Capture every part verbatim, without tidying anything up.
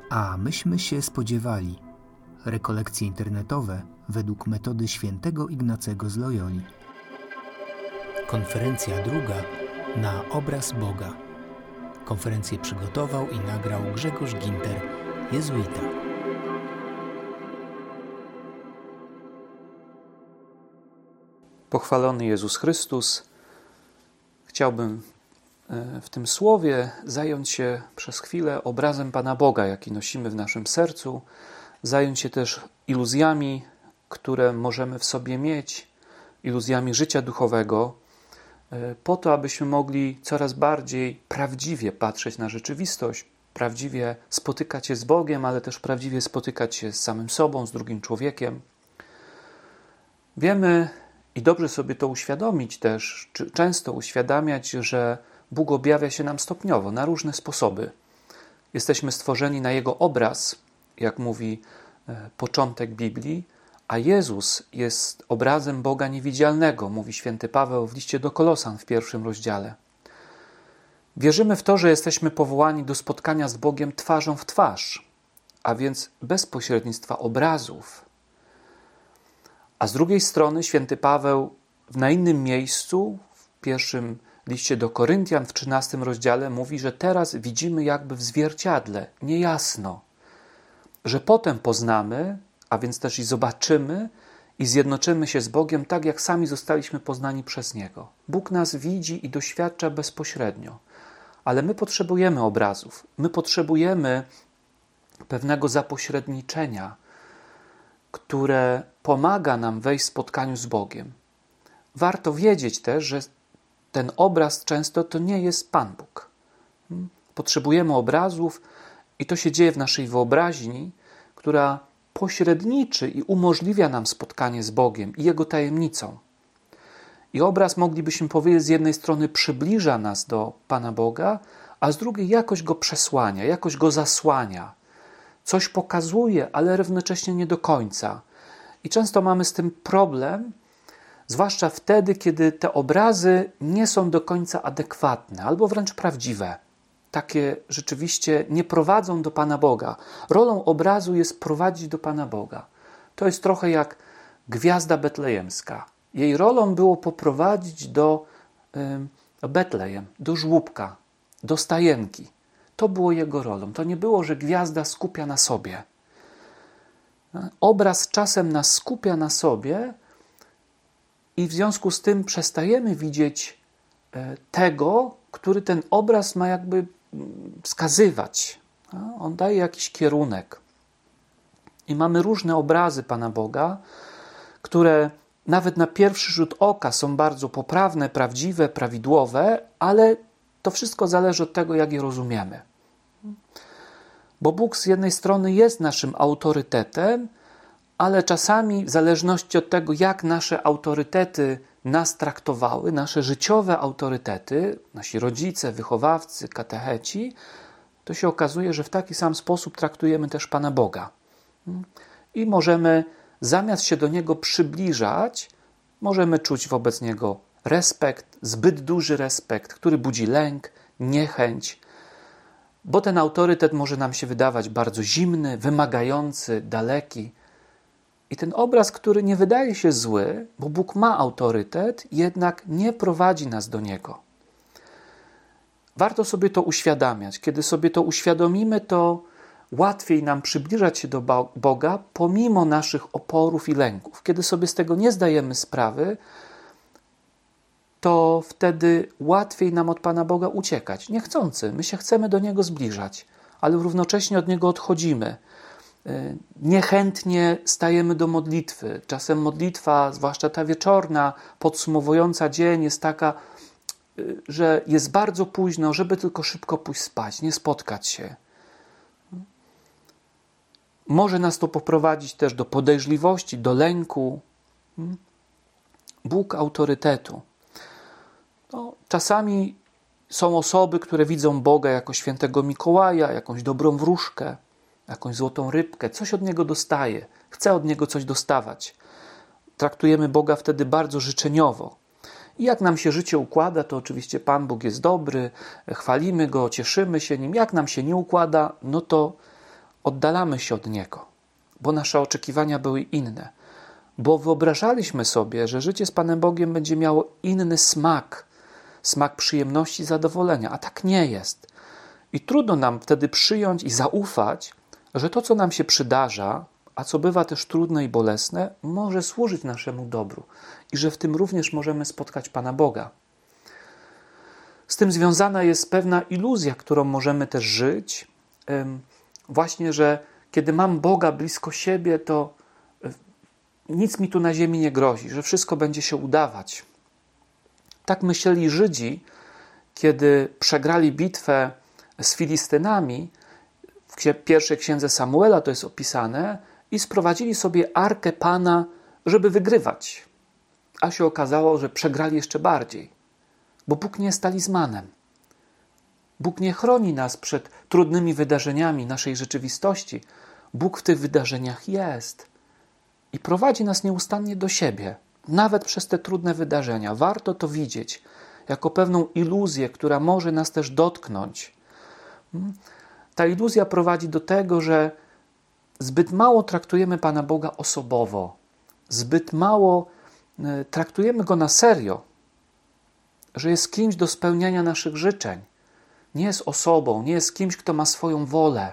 A myśmy się spodziewali. Rekolekcje internetowe według metody świętego Ignacego z Loyoli. Konferencja druga na obraz Boga. Konferencję przygotował i nagrał Grzegorz Ginter, jezuita. Pochwalony Jezus Chrystus. Chciałbym w tym słowie zająć się przez chwilę obrazem Pana Boga, jaki nosimy w naszym sercu, zająć się też iluzjami, które możemy w sobie mieć, iluzjami życia duchowego, po to, abyśmy mogli coraz bardziej prawdziwie patrzeć na rzeczywistość, prawdziwie spotykać się z Bogiem, ale też prawdziwie spotykać się z samym sobą, z drugim człowiekiem. Wiemy i dobrze sobie to uświadomić też, czy często uświadamiać, że Bóg objawia się nam stopniowo, na różne sposoby. Jesteśmy stworzeni na Jego obraz, jak mówi początek Biblii, a Jezus jest obrazem Boga niewidzialnego, mówi święty Paweł w liście do Kolosan w pierwszym rozdziale. Wierzymy w to, że jesteśmy powołani do spotkania z Bogiem twarzą w twarz, a więc bez pośrednictwa obrazów. A z drugiej strony święty Paweł na innym miejscu, w pierwszym liście do Koryntian w trzynastym rozdziale mówi, że teraz widzimy jakby w zwierciadle, niejasno, że potem poznamy, a więc też i zobaczymy i zjednoczymy się z Bogiem tak, jak sami zostaliśmy poznani przez Niego. Bóg nas widzi i doświadcza bezpośrednio, ale my potrzebujemy obrazów, my potrzebujemy pewnego zapośredniczenia, które pomaga nam wejść w spotkaniu z Bogiem. Warto wiedzieć też, że ten obraz często to nie jest Pan Bóg. Potrzebujemy obrazów i to się dzieje w naszej wyobraźni, która pośredniczy i umożliwia nam spotkanie z Bogiem i Jego tajemnicą. I obraz, moglibyśmy powiedzieć, z jednej strony przybliża nas do Pana Boga, a z drugiej jakoś Go przesłania, jakoś Go zasłania. Coś pokazuje, ale równocześnie nie do końca. I często mamy z tym problem, zwłaszcza wtedy, kiedy te obrazy nie są do końca adekwatne albo wręcz prawdziwe. Takie rzeczywiście nie prowadzą do Pana Boga. Rolą obrazu jest prowadzić do Pana Boga. To jest trochę jak gwiazda betlejemska. Jej rolą było poprowadzić do y, Betlejem, do żłóbka, do stajenki. To było jego rolą. To nie było, że gwiazda skupia na sobie. Obraz czasem nas skupia na sobie i w związku z tym przestajemy widzieć tego, który ten obraz ma jakby wskazywać. On daje jakiś kierunek. I mamy różne obrazy Pana Boga, które nawet na pierwszy rzut oka są bardzo poprawne, prawdziwe, prawidłowe, ale to wszystko zależy od tego, jak je rozumiemy. Bo Bóg z jednej strony jest naszym autorytetem, ale czasami w zależności od tego, jak nasze autorytety nas traktowały, nasze życiowe autorytety, nasi rodzice, wychowawcy, katecheci, to się okazuje, że w taki sam sposób traktujemy też Pana Boga. I możemy zamiast się do Niego przybliżać, możemy czuć wobec Niego respekt, zbyt duży respekt, który budzi lęk, niechęć, bo ten autorytet może nam się wydawać bardzo zimny, wymagający, daleki. I ten obraz, który nie wydaje się zły, bo Bóg ma autorytet, jednak nie prowadzi nas do Niego. Warto sobie to uświadamiać. Kiedy sobie to uświadomimy, to łatwiej nam przybliżać się do Boga pomimo naszych oporów i lęków. Kiedy sobie z tego nie zdajemy sprawy, to wtedy łatwiej nam od Pana Boga uciekać. Niechcący, my się chcemy do Niego zbliżać, ale równocześnie od Niego odchodzimy. Niechętnie stajemy do modlitwy. Czasem modlitwa, zwłaszcza ta wieczorna, podsumowująca dzień, jest taka, że jest bardzo późno, żeby tylko szybko pójść spać, nie spotkać się. Może nas to poprowadzić też do podejrzliwości, do lęku. Bóg autorytetu. No, czasami są osoby, które widzą Boga jako świętego Mikołaja, jakąś dobrą wróżkę, jakąś złotą rybkę, coś od Niego dostaje, chce od Niego coś dostawać. Traktujemy Boga wtedy bardzo życzeniowo. I jak nam się życie układa, to oczywiście Pan Bóg jest dobry, chwalimy Go, cieszymy się Nim. Jak nam się nie układa, no to oddalamy się od Niego, bo nasze oczekiwania były inne, bo wyobrażaliśmy sobie, że życie z Panem Bogiem będzie miało inny smak, smak przyjemności i zadowolenia, a tak nie jest. I trudno nam wtedy przyjąć i zaufać, że to, co nam się przydarza, a co bywa też trudne i bolesne, może służyć naszemu dobru i że w tym również możemy spotkać Pana Boga. Z tym związana jest pewna iluzja, którą możemy też żyć. Właśnie, że kiedy mam Boga blisko siebie, to nic mi tu na ziemi nie grozi, że wszystko będzie się udawać. Tak myśleli Żydzi, kiedy przegrali bitwę z Filistynami, w pierwszej księdze Samuela to jest opisane, i sprowadzili sobie Arkę Pana, żeby wygrywać. A się okazało, że przegrali jeszcze bardziej, bo Bóg nie jest talizmanem. Bóg nie chroni nas przed trudnymi wydarzeniami naszej rzeczywistości. Bóg w tych wydarzeniach jest i prowadzi nas nieustannie do siebie, nawet przez te trudne wydarzenia. Warto to widzieć jako pewną iluzję, która może nas też dotknąć. Ta iluzja prowadzi do tego, że zbyt mało traktujemy Pana Boga osobowo, zbyt mało traktujemy Go na serio, że jest kimś do spełniania naszych życzeń. Nie jest osobą, nie jest kimś, kto ma swoją wolę.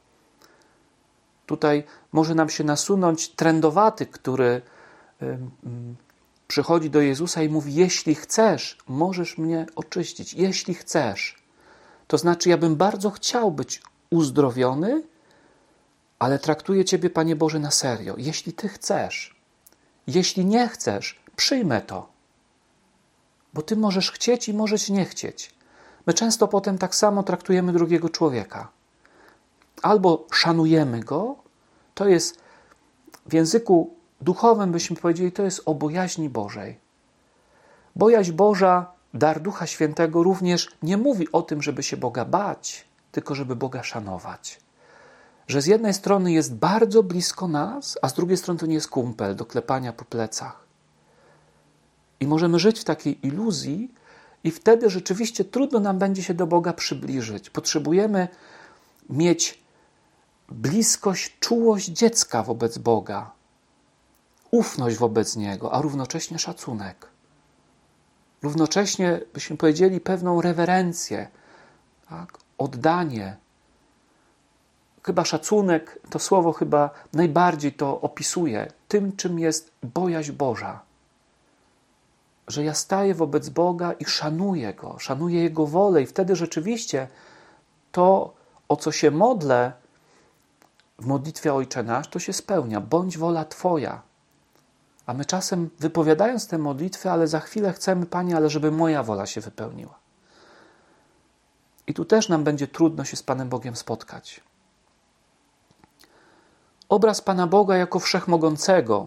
Tutaj może nam się nasunąć trędowaty, który przychodzi do Jezusa i mówi: jeśli chcesz, możesz mnie oczyścić. Jeśli chcesz. To znaczy, ja bym bardzo chciał być uzdrowiony, ale traktuję Ciebie, Panie Boże, na serio. Jeśli Ty chcesz. Jeśli nie chcesz, przyjmę to. Bo Ty możesz chcieć i możesz nie chcieć. My często potem tak samo traktujemy drugiego człowieka. Albo szanujemy go, to jest w języku duchowym, byśmy powiedzieli, to jest o bojaźni Bożej. Bojaźń Boża, dar Ducha Świętego również nie mówi o tym, żeby się Boga bać, tylko żeby Boga szanować. Że z jednej strony jest bardzo blisko nas, a z drugiej strony to nie jest kumpel do klepania po plecach. I możemy żyć w takiej iluzji i wtedy rzeczywiście trudno nam będzie się do Boga przybliżyć. Potrzebujemy mieć bliskość, czułość dziecka wobec Boga, ufność wobec Niego, a równocześnie szacunek. Równocześnie, byśmy powiedzieli, pewną rewerencję, tak? Oddanie. Chyba szacunek, to słowo chyba najbardziej to opisuje, tym, czym jest bojaźń Boża. Że ja staję wobec Boga i szanuję Go, szanuję Jego wolę i wtedy rzeczywiście to, o co się modlę w modlitwie Ojcze Nasz, to się spełnia. Bądź wola Twoja. A my czasem wypowiadając tę modlitwę, ale za chwilę chcemy, Panie, ale żeby moja wola się wypełniła. I tu też nam będzie trudno się z Panem Bogiem spotkać. Obraz Pana Boga jako wszechmogącego.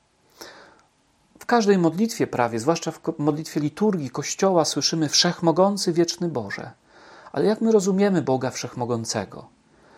W każdej modlitwie prawie, zwłaszcza w modlitwie liturgii Kościoła, słyszymy wszechmogący, wieczny Boże. Ale jak my rozumiemy Boga wszechmogącego?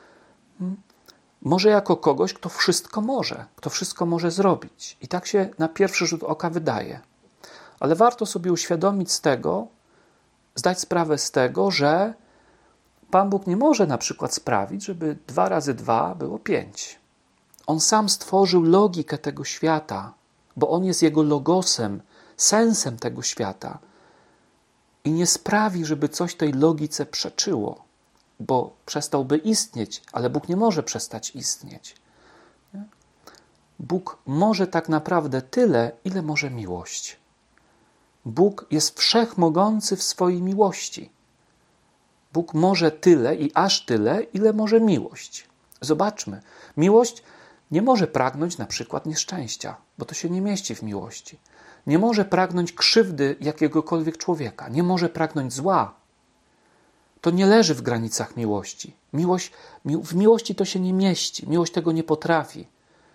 Może jako kogoś, kto wszystko może, kto wszystko może zrobić. I tak się na pierwszy rzut oka wydaje. Ale warto sobie uświadomić z tego, zdać sprawę z tego, że Pan Bóg nie może na przykład sprawić, żeby dwa razy dwa było pięć. On sam stworzył logikę tego świata, bo On jest Jego logosem, sensem tego świata. I nie sprawi, żeby coś tej logice przeczyło, bo przestałby istnieć, ale Bóg nie może przestać istnieć. Nie? Bóg może tak naprawdę tyle, ile może miłość. Bóg jest wszechmogący w swojej miłości. Bóg może tyle i aż tyle, ile może miłość. Zobaczmy, miłość nie może pragnąć na przykład nieszczęścia, bo to się nie mieści w miłości. Nie może pragnąć krzywdy jakiegokolwiek człowieka. Nie może pragnąć zła. To nie leży w granicach miłości. Miłość, w miłości to się nie mieści. Miłość tego nie potrafi.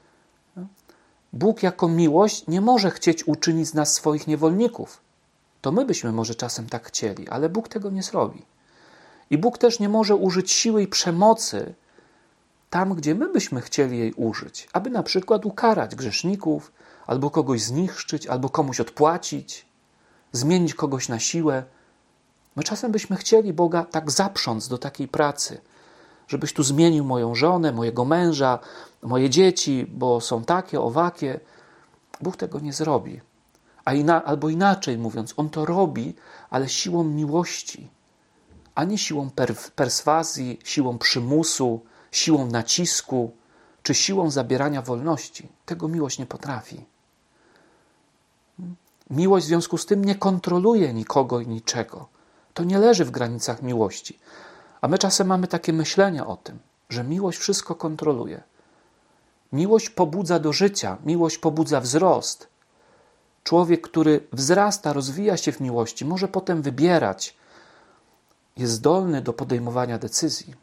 Bóg jako miłość nie może chcieć uczynić z nas swoich niewolników. To my byśmy może czasem tak chcieli, ale Bóg tego nie zrobi. I Bóg też nie może użyć siły i przemocy tam, gdzie my byśmy chcieli jej użyć, aby na przykład ukarać grzeszników, albo kogoś zniszczyć, albo komuś odpłacić, zmienić kogoś na siłę. My czasem byśmy chcieli Boga tak zaprząc do takiej pracy, żebyś tu zmienił moją żonę, mojego męża, moje dzieci, bo są takie, owakie. Bóg tego nie zrobi. A ina- albo inaczej mówiąc, On to robi, ale siłą miłości, a nie siłą per- perswazji, siłą przymusu, siłą nacisku, czy siłą zabierania wolności. Tego miłość nie potrafi. Miłość w związku z tym nie kontroluje nikogo i niczego. To nie leży w granicach miłości. A my czasem mamy takie myślenia o tym, że miłość wszystko kontroluje. Miłość pobudza do życia, miłość pobudza wzrost. Człowiek, który wzrasta, rozwija się w miłości, może potem wybierać, jest zdolny do podejmowania decyzji.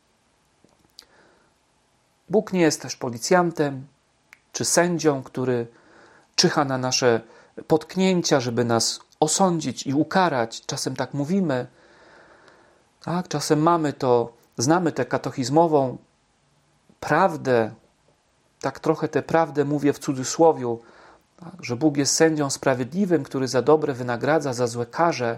Bóg nie jest też policjantem czy sędzią, który czyha na nasze potknięcia, żeby nas osądzić i ukarać. Czasem tak mówimy. Tak, czasem mamy to, znamy tę katechizmową prawdę, tak trochę tę prawdę mówię w cudzysłowiu, tak, że Bóg jest sędzią sprawiedliwym, który za dobre wynagradza, za złe karze.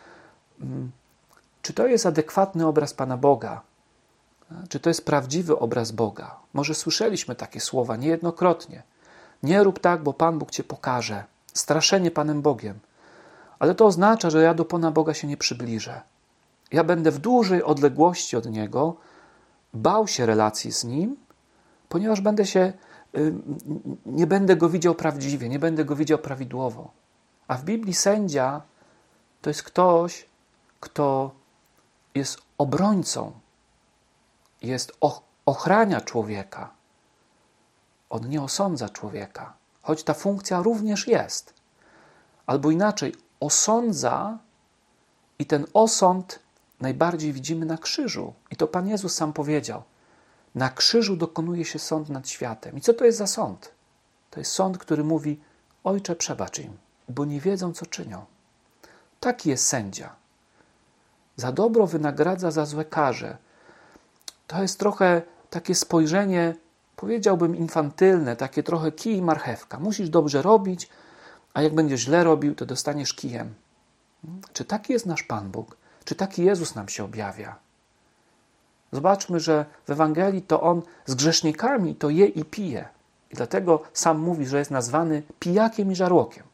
Czy to jest adekwatny obraz Pana Boga? Czy to jest prawdziwy obraz Boga? Może słyszeliśmy takie słowa niejednokrotnie. Nie rób tak, bo Pan Bóg cię pokaże. Straszenie Panem Bogiem. Ale to oznacza, że ja do Pana Boga się nie przybliżę. Ja będę w dużej odległości od Niego, bał się relacji z Nim, ponieważ będę się, nie będę Go widział prawdziwie, nie będę Go widział prawidłowo. A w Biblii sędzia to jest ktoś, kto jest obrońcą, jest ochrania człowieka. On nie osądza człowieka, choć ta funkcja również jest. Albo inaczej, osądza i ten osąd najbardziej widzimy na krzyżu. I to Pan Jezus sam powiedział. Na krzyżu dokonuje się sąd nad światem. I co to jest za sąd? To jest sąd, który mówi: Ojcze, przebacz im, bo nie wiedzą, co czynią. Taki jest sędzia. Za dobro wynagradza, za złe karze. To jest trochę takie spojrzenie, powiedziałbym infantylne, takie trochę kij i marchewka. Musisz dobrze robić, a jak będziesz źle robił, to dostaniesz kijem. Czy taki jest nasz Pan Bóg? Czy taki Jezus nam się objawia? Zobaczmy, że w Ewangelii to On z grzesznikami to je i pije. I dlatego sam mówi, że jest nazwany pijakiem i żarłokiem.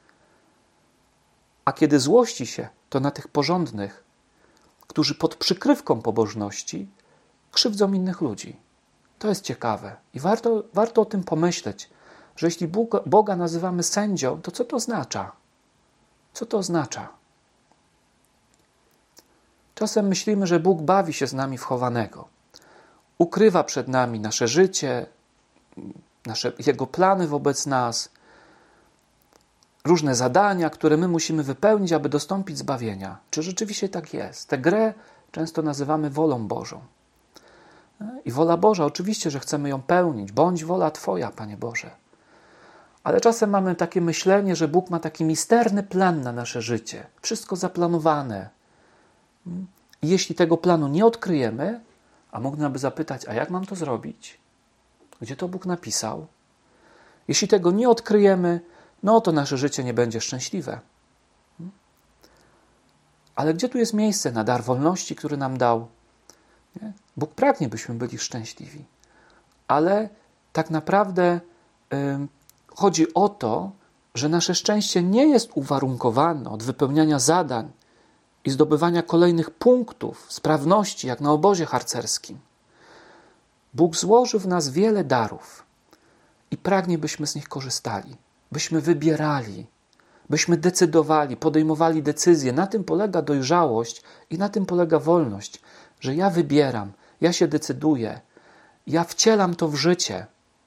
A kiedy złości się, to na tych porządnych, którzy pod przykrywką pobożności krzywdzą innych ludzi. To jest ciekawe. I warto, warto o tym pomyśleć, że jeśli Bóg, Boga nazywamy sędzią, to co to oznacza? Co to oznacza? Czasem myślimy, że Bóg bawi się z nami w chowanego. Ukrywa przed nami nasze życie, nasze, Jego plany wobec nas, różne zadania, które my musimy wypełnić, aby dostąpić zbawienia. Czy rzeczywiście tak jest? Tę grę często nazywamy wolą Bożą. I wola Boża, oczywiście, że chcemy ją pełnić. Bądź wola Twoja, Panie Boże. Ale czasem mamy takie myślenie, że Bóg ma taki misterny plan na nasze życie. Wszystko zaplanowane. I jeśli tego planu nie odkryjemy, a można by zapytać, a jak mam to zrobić? Gdzie to Bóg napisał? Jeśli tego nie odkryjemy, no to nasze życie nie będzie szczęśliwe. Ale gdzie tu jest miejsce na dar wolności, który nam dał? Nie? Bóg pragnie, byśmy byli szczęśliwi. Ale tak naprawdę yy, chodzi o to, że nasze szczęście nie jest uwarunkowane od wypełniania zadań i zdobywania kolejnych punktów sprawności, jak na obozie harcerskim. Bóg złożył w nas wiele darów i pragnie, byśmy z nich korzystali, byśmy wybierali, byśmy decydowali, podejmowali decyzje. Na tym polega dojrzałość i na tym polega wolność, że ja wybieram, ja się decyduję, ja wcielam to w życie.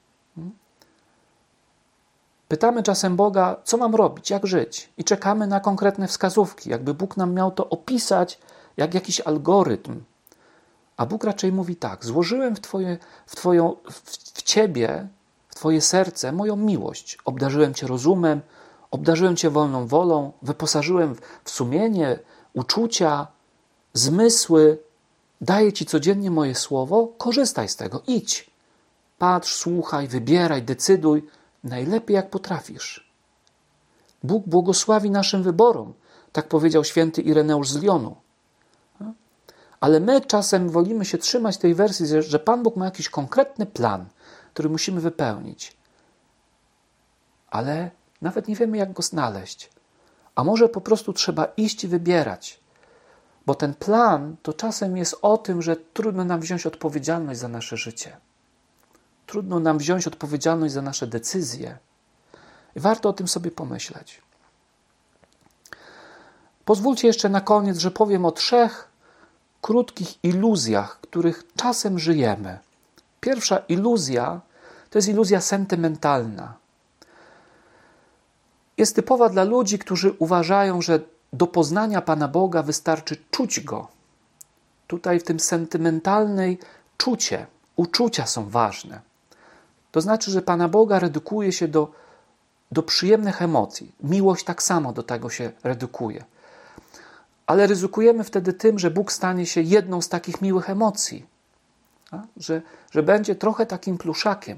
Pytamy czasem Boga, co mam robić, jak żyć? I czekamy na konkretne wskazówki, jakby Bóg nam miał to opisać jak jakiś algorytm. A Bóg raczej mówi tak: złożyłem w, twoje, w, twoją, w, w Ciebie, w Twoje serce moją miłość. Obdarzyłem Cię rozumem, obdarzyłem Cię wolną wolą, wyposażyłem w sumienie, uczucia, zmysły. Daję Ci codziennie moje słowo, korzystaj z tego, idź. Patrz, słuchaj, wybieraj, decyduj, najlepiej jak potrafisz. Bóg błogosławi naszym wyborom, tak powiedział święty Ireneusz z Lyonu. Ale my czasem wolimy się trzymać tej wersji, że Pan Bóg ma jakiś konkretny plan, który musimy wypełnić. Ale nawet nie wiemy, jak go znaleźć. A może po prostu trzeba iść i wybierać. Bo ten plan to czasem jest o tym, że trudno nam wziąć odpowiedzialność za nasze życie. Trudno nam wziąć odpowiedzialność za nasze decyzje. I warto o tym sobie pomyśleć. Pozwólcie jeszcze na koniec, że powiem o trzech krótkich iluzjach, których czasem żyjemy. Pierwsza iluzja to jest iluzja sentymentalna. Jest typowa dla ludzi, którzy uważają, że do poznania Pana Boga wystarczy czuć Go. Tutaj w tym sentymentalnej czucie, uczucia są ważne. To znaczy, że Pana Boga redukuje się do, do przyjemnych emocji. Miłość tak samo do tego się redukuje. Ale ryzykujemy wtedy tym, że Bóg stanie się jedną z takich miłych emocji. Że, że będzie trochę takim pluszakiem.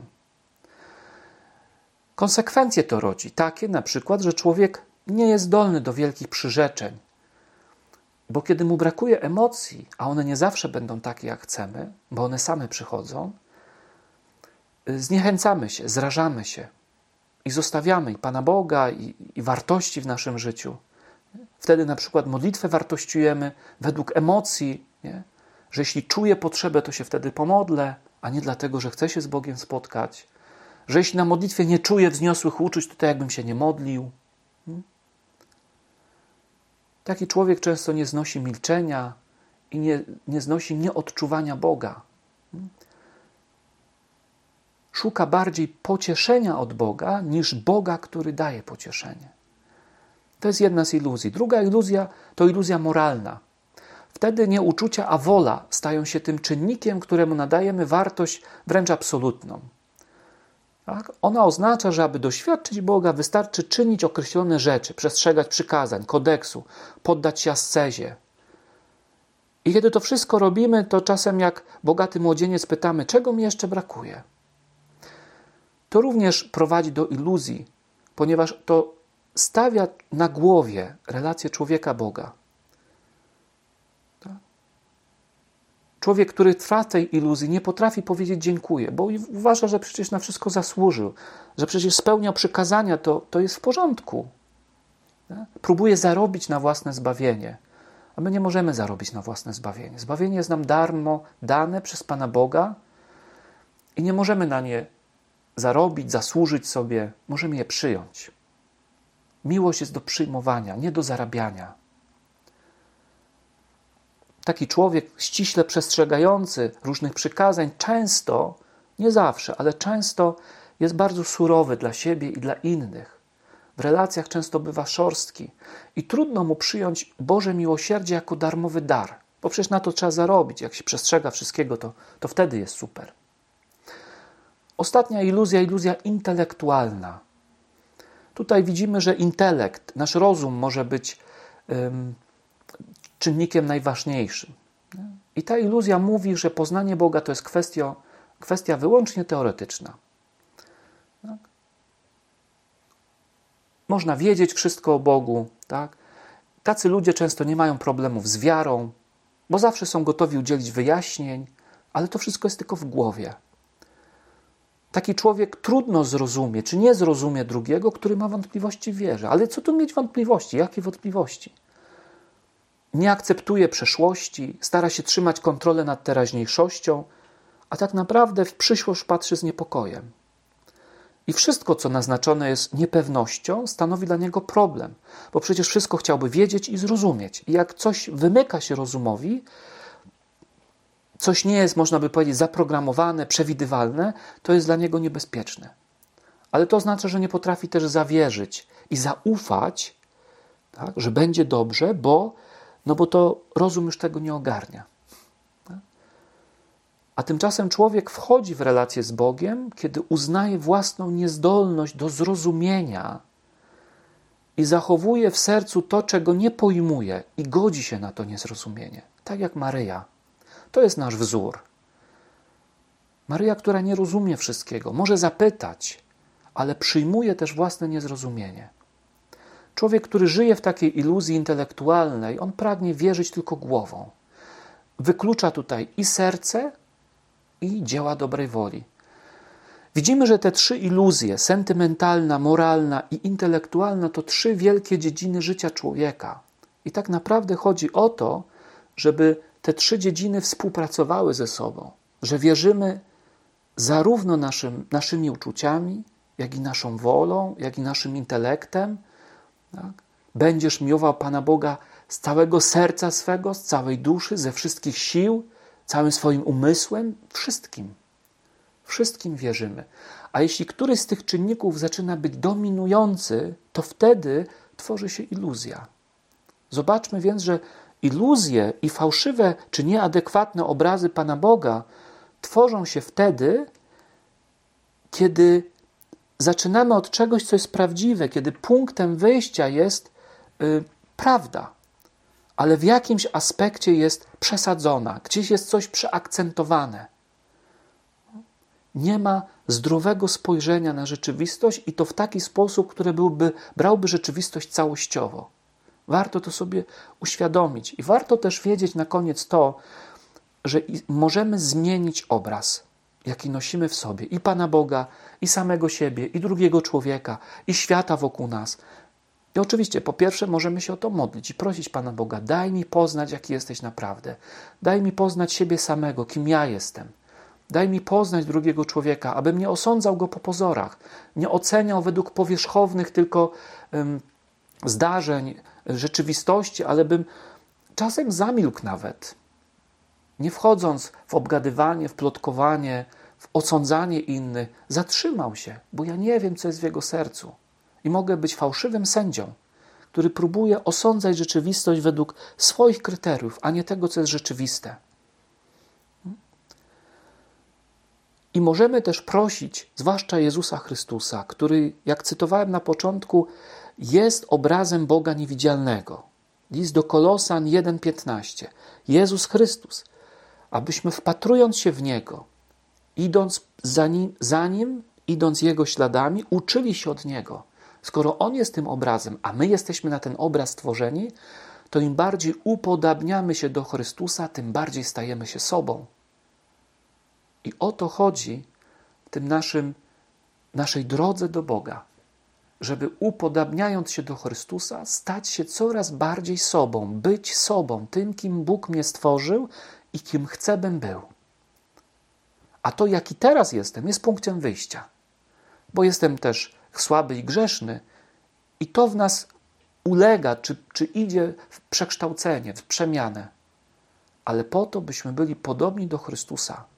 Konsekwencje to rodzi. Takie na przykład, że człowiek nie jest zdolny do wielkich przyrzeczeń. Bo kiedy mu brakuje emocji, a one nie zawsze będą takie, jak chcemy, bo one same przychodzą, zniechęcamy się, zrażamy się i zostawiamy i Pana Boga, i, i wartości w naszym życiu. Wtedy na przykład modlitwę wartościujemy według emocji, nie? Że jeśli czuję potrzebę, to się wtedy pomodlę, a nie dlatego, że chcę się z Bogiem spotkać. Że jeśli na modlitwie nie czuję wzniosłych uczuć, to tak jakbym się nie modlił. Hmm? Taki człowiek często nie znosi milczenia i nie, nie znosi nieodczuwania Boga. Hmm? Szuka bardziej pocieszenia od Boga niż Boga, który daje pocieszenie. To jest jedna z iluzji. Druga iluzja to iluzja moralna. Wtedy nie uczucia, a wola stają się tym czynnikiem, któremu nadajemy wartość wręcz absolutną. Tak? Ona oznacza, że aby doświadczyć Boga, wystarczy czynić określone rzeczy, przestrzegać przykazań, kodeksu, poddać się ascezie. I kiedy to wszystko robimy, to czasem jak bogaty młodzieniec pytamy, czego mi jeszcze brakuje? To również prowadzi do iluzji, ponieważ to stawia na głowie relację człowieka-Boga. Tak? Człowiek, który trwa w tej iluzji, nie potrafi powiedzieć dziękuję, bo uważa, że przecież na wszystko zasłużył, że przecież spełniał przykazania, to, to jest w porządku. Tak? Próbuje zarobić na własne zbawienie, a my nie możemy zarobić na własne zbawienie. Zbawienie jest nam darmo dane przez Pana Boga i nie możemy na nie zarobić, zasłużyć sobie, możemy je przyjąć. Miłość jest do przyjmowania, nie do zarabiania. Taki człowiek ściśle przestrzegający różnych przykazań często, nie zawsze, ale często jest bardzo surowy dla siebie i dla innych. W relacjach często bywa szorstki i trudno mu przyjąć Boże miłosierdzie jako darmowy dar, bo przecież na to trzeba zarobić. Jak się przestrzega wszystkiego, to, to wtedy jest super. Ostatnia iluzja, iluzja intelektualna. Tutaj widzimy, że intelekt, nasz rozum może być um, czynnikiem najważniejszym. I ta iluzja mówi, że poznanie Boga to jest kwestia, kwestia wyłącznie teoretyczna. Tak? Można wiedzieć wszystko o Bogu. Tak? Tacy ludzie często nie mają problemów z wiarą, bo zawsze są gotowi udzielić wyjaśnień, ale to wszystko jest tylko w głowie. Taki człowiek trudno zrozumie, czy nie zrozumie drugiego, który ma wątpliwości w wierze. Ale co tu mieć wątpliwości? Jakie wątpliwości? Nie akceptuje przeszłości, stara się trzymać kontrolę nad teraźniejszością, a tak naprawdę w przyszłość patrzy z niepokojem. I wszystko, co naznaczone jest niepewnością, stanowi dla niego problem, bo przecież wszystko chciałby wiedzieć i zrozumieć. I jak coś wymyka się rozumowi, coś nie jest, można by powiedzieć, zaprogramowane, przewidywalne, to jest dla niego niebezpieczne. Ale to oznacza, że nie potrafi też zawierzyć i zaufać, tak, że będzie dobrze, bo, no bo to rozum już tego nie ogarnia. Tak? A tymczasem człowiek wchodzi w relację z Bogiem, kiedy uznaje własną niezdolność do zrozumienia i zachowuje w sercu to, czego nie pojmuje i godzi się na to niezrozumienie. Tak jak Maryja. To jest nasz wzór. Maryja, która nie rozumie wszystkiego, może zapytać, ale przyjmuje też własne niezrozumienie. Człowiek, który żyje w takiej iluzji intelektualnej, on pragnie wierzyć tylko głową. wyklucza tutaj i serce, i dzieła dobrej woli. Widzimy, że te trzy iluzje, sentymentalna, moralna i intelektualna, to trzy wielkie dziedziny życia człowieka. I tak naprawdę chodzi o to, żeby te trzy dziedziny współpracowały ze sobą, że wierzymy zarówno naszym, naszymi uczuciami, jak i naszą wolą, jak i naszym intelektem. Tak? Będziesz miłował Pana Boga z całego serca swego, z całej duszy, ze wszystkich sił, całym swoim umysłem, wszystkim. Wszystkim wierzymy. A jeśli któryś z tych czynników zaczyna być dominujący, to wtedy tworzy się iluzja. Zobaczmy więc, że iluzje i fałszywe czy nieadekwatne obrazy Pana Boga tworzą się wtedy, kiedy zaczynamy od czegoś, co jest prawdziwe, kiedy punktem wyjścia jest y, prawda, ale w jakimś aspekcie jest przesadzona, gdzieś jest coś przeakcentowane. Nie ma zdrowego spojrzenia na rzeczywistość i to w taki sposób, który byłby, brałby rzeczywistość całościowo. Warto to sobie uświadomić i warto też wiedzieć na koniec to, że możemy zmienić obraz, jaki nosimy w sobie i Pana Boga, i samego siebie, i drugiego człowieka, i świata wokół nas. I oczywiście, po pierwsze, możemy się o to modlić i prosić Pana Boga, daj mi poznać, jaki jesteś naprawdę. Daj mi poznać siebie samego, kim ja jestem. Daj mi poznać drugiego człowieka, abym nie osądzał go po pozorach, nie oceniał według powierzchownych tylko um, zdarzeń, rzeczywistości, ale bym czasem zamilkł nawet, nie wchodząc w obgadywanie, w plotkowanie, w osądzanie innych, zatrzymał się, bo ja nie wiem, co jest w jego sercu. I mogę być fałszywym sędzią, który próbuje osądzać rzeczywistość według swoich kryteriów, a nie tego, co jest rzeczywiste. I możemy też prosić, zwłaszcza Jezusa Chrystusa, który, jak cytowałem na początku, jest obrazem Boga niewidzialnego. List do Kolosan jeden piętnaście. Jezus Chrystus, abyśmy wpatrując się w Niego, idąc za nim, za nim, idąc Jego śladami, uczyli się od Niego. Skoro On jest tym obrazem, a my jesteśmy na ten obraz stworzeni, to im bardziej upodabniamy się do Chrystusa, tym bardziej stajemy się sobą. I o to chodzi w tym naszym, naszej drodze do Boga, żeby upodabniając się do Chrystusa, stać się coraz bardziej sobą, być sobą, tym, kim Bóg mnie stworzył i kim chce, bym był. A to, jaki teraz jestem, jest punktem wyjścia, bo jestem też słaby i grzeszny i to w nas ulega, czy, czy idzie w przekształcenie, w przemianę, ale po to, byśmy byli podobni do Chrystusa,